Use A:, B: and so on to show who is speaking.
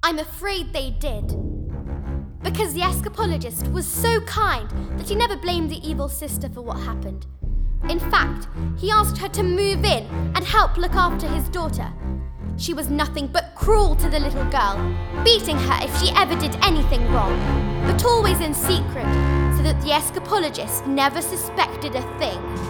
A: I'm afraid they did. Because the escapologist was so kind that he never blamed the evil sister for what happened. In fact, he asked her to move in and help look after his daughter. She was nothing but cruel to the little girl, beating her if she ever did anything wrong, but always in secret, so that the escapologist never suspected a thing.